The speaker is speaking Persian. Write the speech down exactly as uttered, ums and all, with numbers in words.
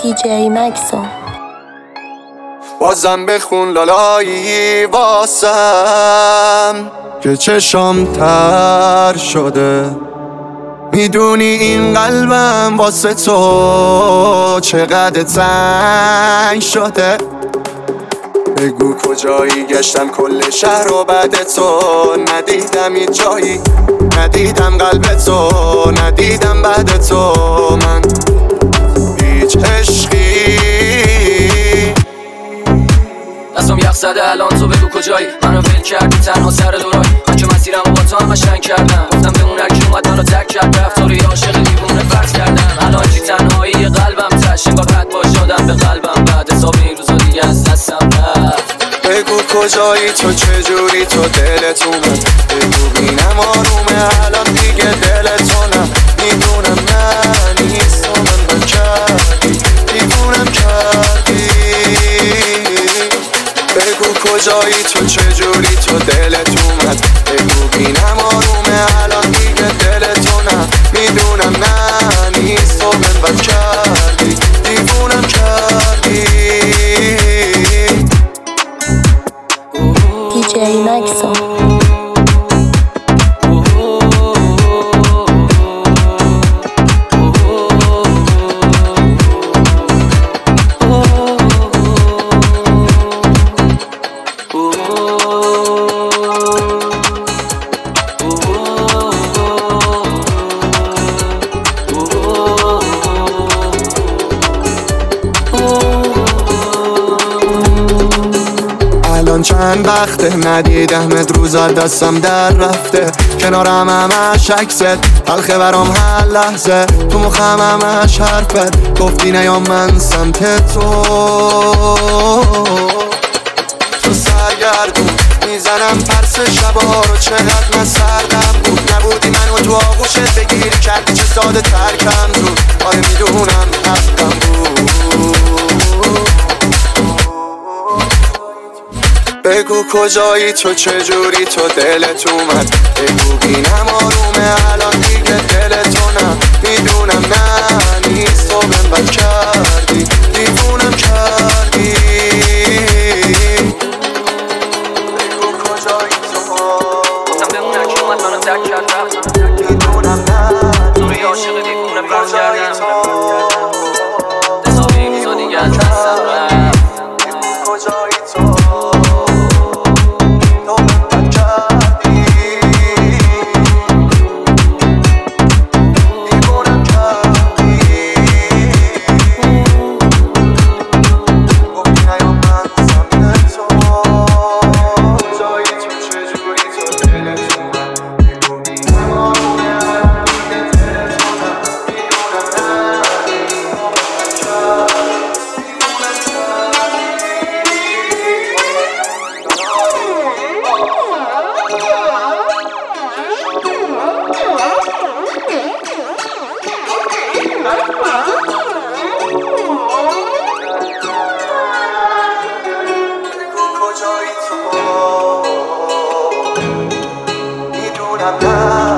دی جی مکسو. بازم بخون لالایی واسم که چشام تر شده. میدونی این قلبم واسه تو چقدر تنگ شده. بگو کجایی گشتم کل شهر و بعد تو ندیدم این جایی، ندیدم قلب تو، ندیدم بعد تو من هیچ عشقی. دستم یخ زده الان تو بگو کجایی، منو ول کردی تنها سر دورای من که مسیرم با تو هم قشنگ کردم. گفتم بمون هر کی اومد منو تک کرد رفت تو رو یه عاشق دیوونه فرض کردم. الان چی تنهایی قلبم تش انگار بد باش شدم به قلبم بعد حساب این روزا دیگه از دستم رفت. بگو کجایی تو چجوری تو دلت اومد، بگو بینم آرومه الان دیگه دلتو نه. میدونم نه نیست و من من کردی دیوونم کردی. بگو کجایی تو چجوری تو دلت اومد، بگو بینم آرومه الان دیگه دلتو نه. میدونم نه نیست و من من کردی دیوونم کردی. دی جی مکسو. الان چند وقته ندیدمت، روزا دستم در رفته، کنارم همش عکست تلخه برام هر لحظه، تو مخم همش حرفت گفتی نیام من سمت تو. تو سرگردون میزنم پرس شبا رو، چقدر من سردم بود نبودی منو تو آغوشت بگیری، کردی چه ساده ترکم زود. آره میدونم حقم بود. بگو کجایی تو چجوری تو دلت اومد، بگو بینم آرومه الان دیگه دلتو نه. میدونم نه نیست و من بد کردی دیوونم کردی. بگو کجایی تو، گفتم بمون هر کی اومد منو تک کرد رفت. میدونم نه تو رو یه عاشق دیوونه فرض کردم. حساب این روزا دیگه از دستم رفت. کجایی تو میدونم نه